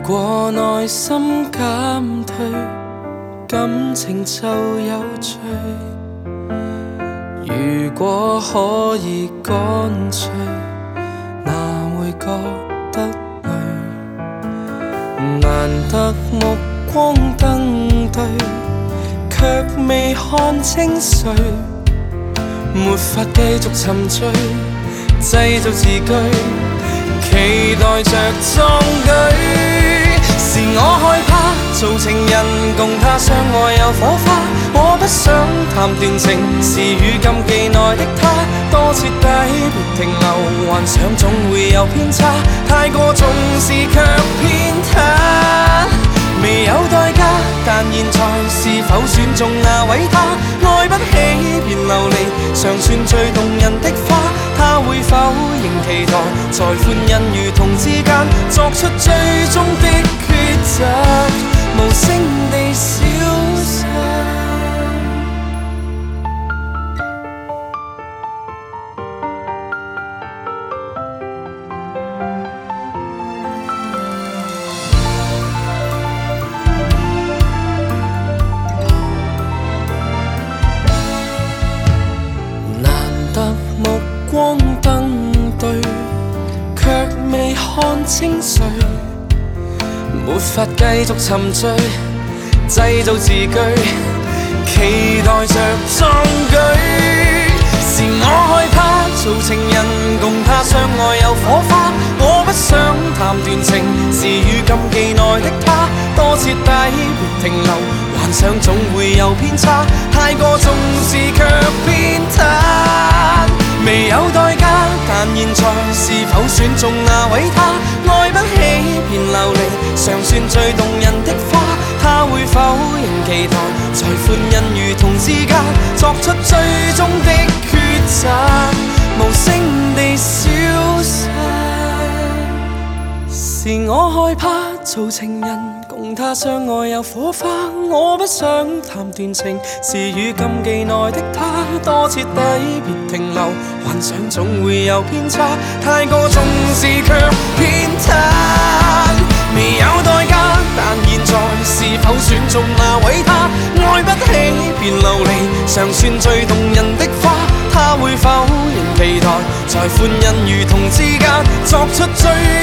果內心減退，感情就有罪。如果可以乾脆，哪會覺得累？難得目光登對，卻未看清誰，沒法繼續沉醉，製造字句，期待着壯舉。是我害怕做情人，共他相愛有火花。我不想談斷情，是與禁忌內的他，多徹底別停留，幻想總會有偏差，太過重視卻偏袒。未有代價，但現在是否選中那位他？愛不起便流離，尚算最動人的花。他會否仍期待，在歡欣與痛之間作出最終的抉擇，無聲地消失。光登對，卻未看清誰，沒法繼續沉醉，製造字句，期待着壯舉。是我害怕做情人，共他相愛有火花。我不想談斷情，是與禁忌內的他，多徹底別停留，幻想總會有偏差，太過重視卻偏袒。未有代價，但現在是否選中那位他？愛不起便流離，尚算最動人的花。他會否仍期待，在歡欣與痛之間作出最終的抉擇，無聲地消失。是我害怕做情人，共他相愛有火花。我不想談斷情，是與禁忌內的他，多徹底別停留，幻想總會有偏差，太過重視卻偏袒。未有代價，但現在是否選中那位他？愛不起便流離，尚算最動人的花。他會否仍期待，在歡欣與痛之間作出最